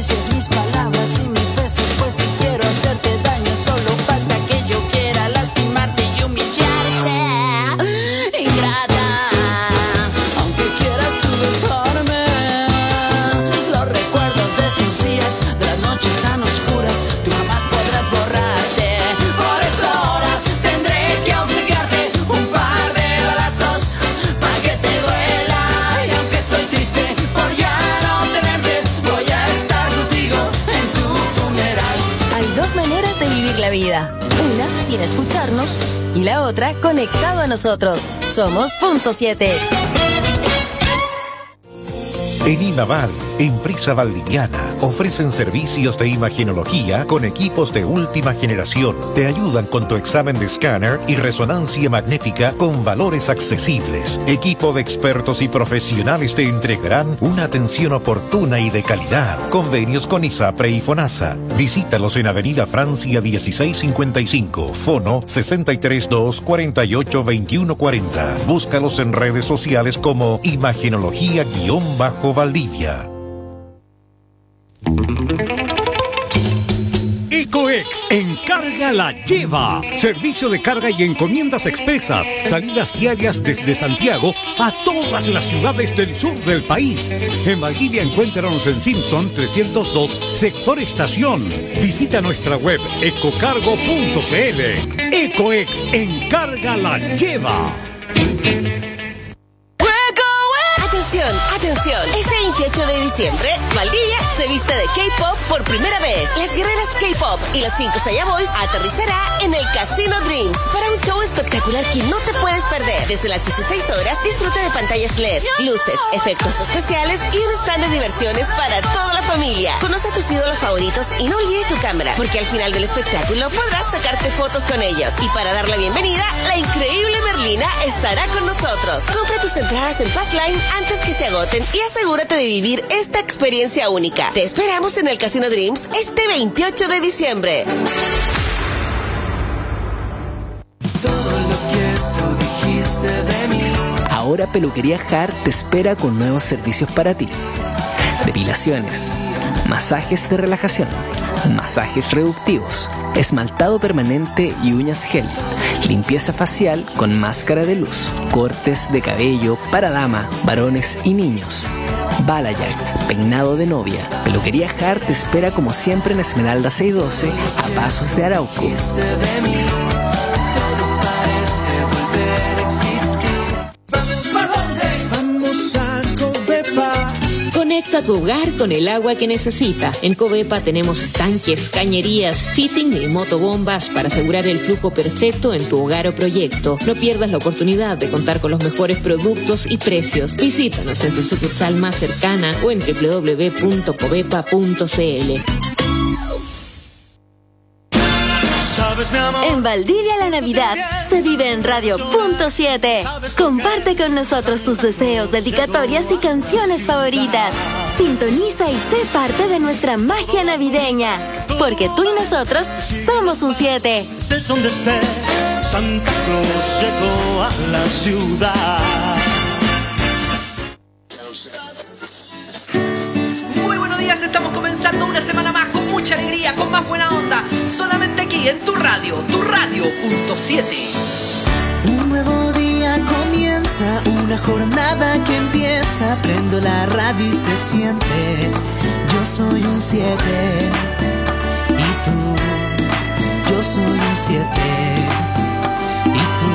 desprecias mis palabras y mis besos, pues si quiero hacerte daño, solo falta que yo quiera lastimarte y humillarte. Ingrata, aunque quieras tú dejarme, los recuerdos de esos días, de las noches tan oscuras, tú jamás podrás borrarte. Por eso ahora tendré que obsequiarte un par de balazos para que te duela. Y aunque estoy triste por ya no tenerte, voy a estar contigo en tu funeral. Hay dos maneras de vivir la vida. Una sin escucharnos y la otra conectado a nosotros. Somos Punto 7. En Imaval, empresa valdiviana, ofrecen servicios de imagenología con equipos de última generación. Te ayudan con tu examen de escáner y resonancia magnética con valores accesibles. Equipo de expertos y profesionales te entregarán una atención oportuna y de calidad. Convenios con ISAPRE y FONASA. Visítalos en Avenida Francia 1655, Fono 632 48 21 40. Búscalos en redes sociales como Imagenología_Valdivia. Ecoex Encarga la Lleva. Servicio de carga y encomiendas expresas. Salidas diarias desde Santiago a todas las ciudades del sur del país. En Valdivia encuéntranos en Simpson 302, sector estación. Visita nuestra web ecocargo.cl. Ecoex Encarga la Lleva. Atención, este 28 de diciembre, Valdivia se viste de K-pop por primera vez. Las guerreras K-pop y los 5 Saya Boys aterrizará en el Casino Dreams para un show espectacular que no te puedes perder. Desde las 16 horas, disfruta de pantallas LED, luces, efectos especiales y un stand de diversiones para toda la familia. Conoce a tus ídolos favoritos y no olvides tu cámara, porque al final del espectáculo podrás sacarte fotos con ellos. Y para dar la bienvenida, la increíble Merlina estará con nosotros. Compra tus entradas en Passline antes que se agoten y asegúrate de vivir esta experiencia única. Te esperamos en el Casino Dreams este 28 de diciembre. Todo lo que tú dijiste de mí. Ahora Peluquería Hart te espera con nuevos servicios para ti. Depilaciones, masajes de relajación, masajes reductivos, esmaltado permanente y uñas gel, limpieza facial con máscara de luz, cortes de cabello para dama, varones y niños, Balayage, peinado de novia. Peluquería Hart te espera como siempre en Esmeralda 612 a pasos de Arauco. Conecta tu hogar con el agua que necesita. En Covepa tenemos tanques, cañerías, fitting y motobombas para asegurar el flujo perfecto en tu hogar o proyecto. No pierdas la oportunidad de contar con los mejores productos y precios. Visítanos en tu sucursal más cercana o en www.covepa.cl. En Valdivia la Navidad se vive en Radio Punto 7. Comparte con nosotros tus deseos, dedicatorias y canciones favoritas. Sintoniza y sé parte de nuestra magia navideña, porque tú y nosotros somos un 7. Estés donde estés, Santa Claus llegó a la ciudad. Muy buenos días, estamos comenzando una semana más con mucha alegría, con más buena onda, solamente aquí en tu radio Punto 7. Un nuevo día comienza, una jornada que empieza, prendo la radio y se siente, yo soy un 7, y tú, yo soy un 7, y tú.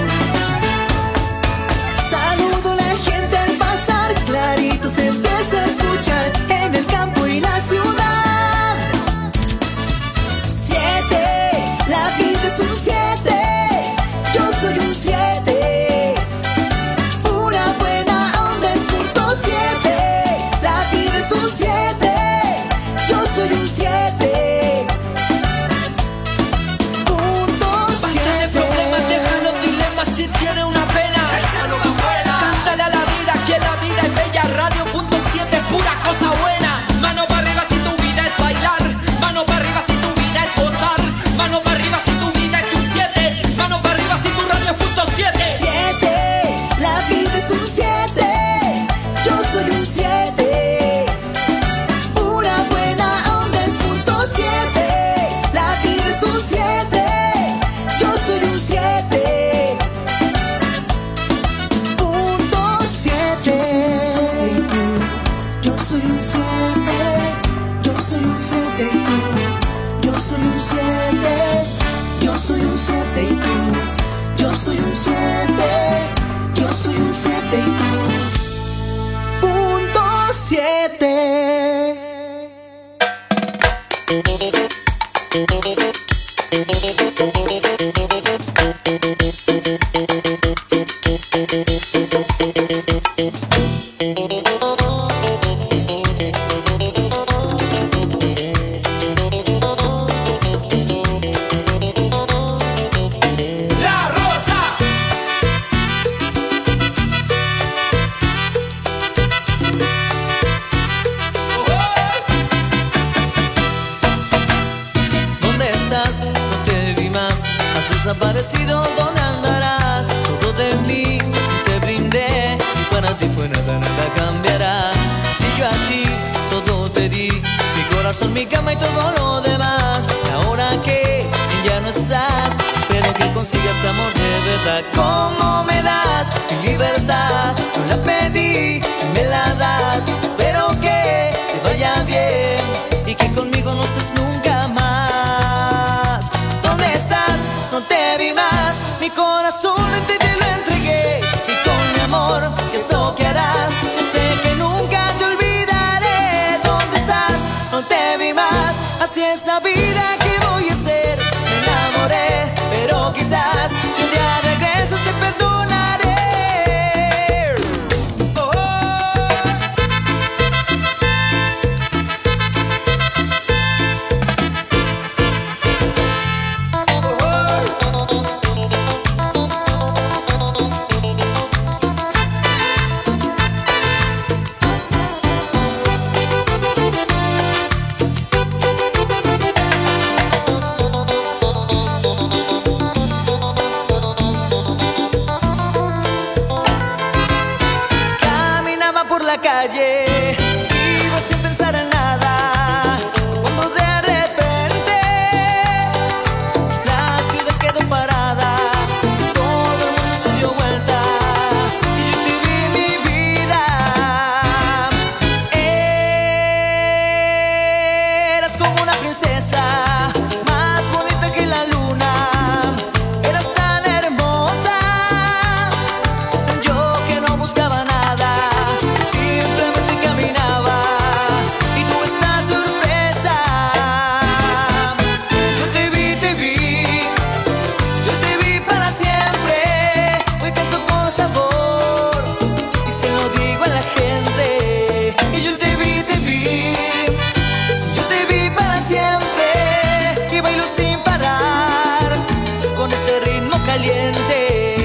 Saludo a la gente al pasar, clarito se empieza a escuchar, en el campo y la ciudad. 7, la vida es un 7. Yo soy un 7, una buena onda es Punto 7, la vida es un 7, yo soy un 7, Punto 7. soy un 7, yo soy un 7 y tú. Yo soy un 7, yo soy un 7 y tú. Yo soy un 7, yo soy un 7 y tú. Punto 7. Desaparecido, ¿dónde andarás? Todo de mí te brindé. Si para ti fue nada, nada cambiará. Si yo a ti todo te di, mi corazón, mi cama y todo lo demás. Y ahora que ya no estás, espero que consigas amor de verdad. ¿Cómo me das mi libertad? Yo la pedí y me la das. Espero que te vaya bien y que conmigo no estés nunca más. ¿Dónde estás? No te vi más, mi corazón en ti te lo entregué. Y con mi amor, ¿qué es lo que harás? Yo sé que nunca te olvidaré. ¿Dónde estás? No te vi más, así es la vida que voy a hacer. Me enamoré, pero quizás si un día regresas te perdonaré. Oh, oh. Calle, iba sin pensar en nada, cuando de repente la ciudad quedó parada, todo el mundo se dio vuelta y yo te vi mi vida. Eras como una princesa, más bonita que la luna, eras tan hermosa, yo que no buscaba nada. Y tú estás sorpresa. Yo te vi para siempre. Hoy canto con sabor y se lo digo a la gente. Y yo te vi para siempre. Y bailo sin parar con este ritmo caliente.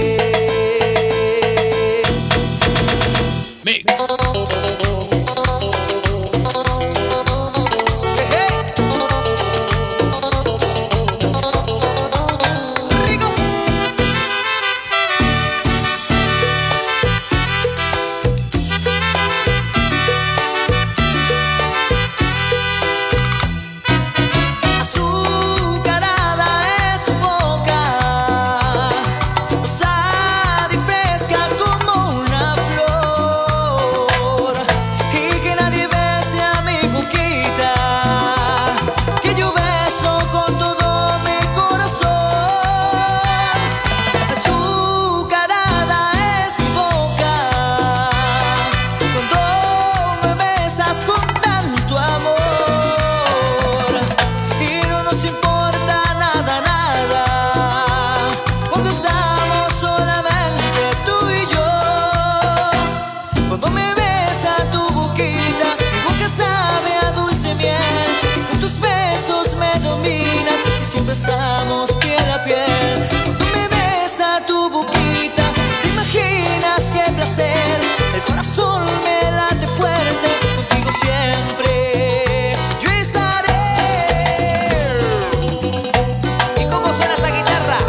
Besamos piel a piel. Cuando me besa tu boquita, ¿te imaginas qué placer? El corazón me late fuerte, contigo siempre yo estaré. ¿Y cómo suena esa guitarra?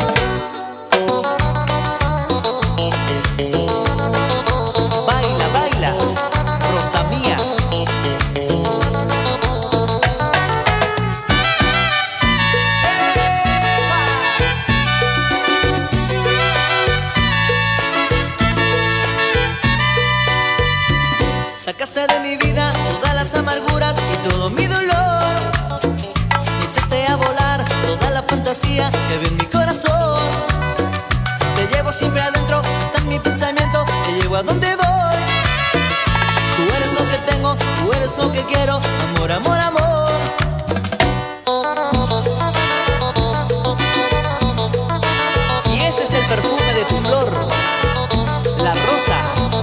Baila, baila, Rosa mía. vida, todas las amarguras y todo mi dolor. Me echaste a volar toda la fantasía que había en mi corazón. Te llevo siempre adentro, está en mi pensamiento, te llevo a donde voy. Tú eres lo que tengo, tú eres lo que quiero, amor, amor, amor. Y este es el perfume de tu flor, la rosa.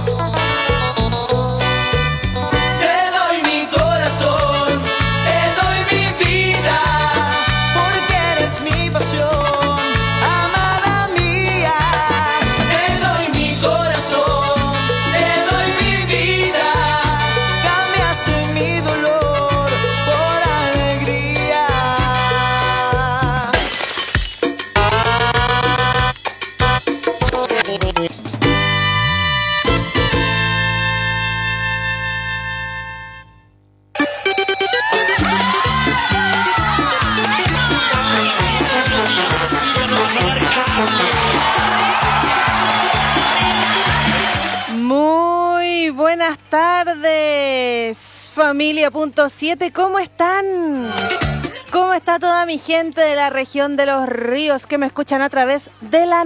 Te doy mi corazón, te doy mi vida, porque eres mi pasión, amada mía. Te doy mi corazón, te doy mi vida, cambiaste mi dolor por alegría. Muy buenas tardes, familia.7, ¿cómo están? ¿Cómo está toda mi gente de la región de Los Ríos que me escuchan a través de la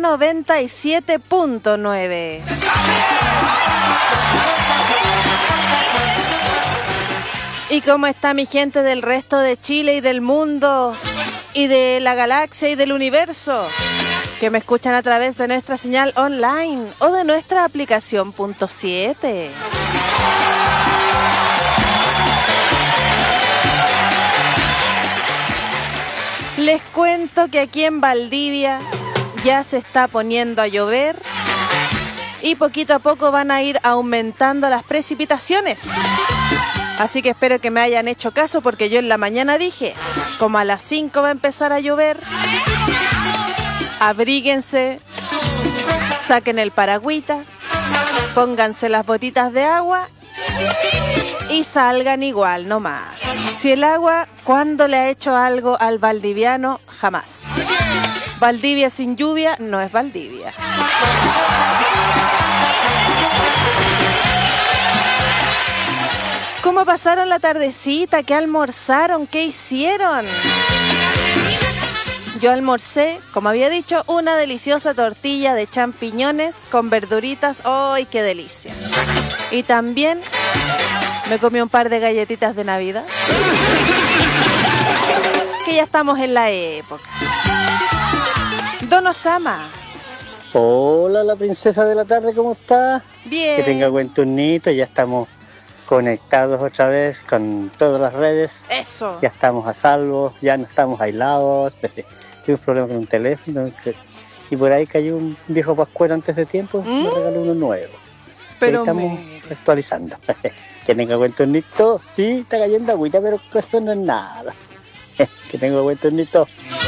97.9? ¿Y cómo está mi gente del resto de Chile y del mundo y de la galaxia y del universo que me escuchan a través de nuestra señal online o de nuestra aplicación .7? Les cuento que aquí en Valdivia ya se está poniendo a llover y poquito a poco van a ir aumentando las precipitaciones. Así que espero que me hayan hecho caso porque yo en la mañana dije, como a las 5 va a empezar a llover, abríguense, saquen el paragüita, pónganse las botitas de agua y salgan igual, no más. Si el agua, ¿cuándo le ha hecho algo al valdiviano? Jamás. Valdivia sin lluvia no es Valdivia. ¿Cómo pasaron la tardecita? ¿Qué almorzaron? ¿Qué hicieron? Yo almorcé, como había dicho, una deliciosa tortilla de champiñones con verduritas. ¡Ay, qué delicia! Y también me comí un par de galletitas de Navidad. Que ya estamos en la época. Don Osama. Hola, la princesa de la tarde, ¿cómo está? Bien. Que tenga buen turnito, ya estamos conectados otra vez con todas las redes. Eso. Ya estamos a salvo, ya no estamos aislados. Tuve un problema con un teléfono y por ahí cayó un viejo pascuero antes de tiempo, me regaló uno nuevo. Pero estamos actualizando. Que tenga buen turnito. Sí, está cayendo agüita, pero eso no es nada. Que tenga buen turnito.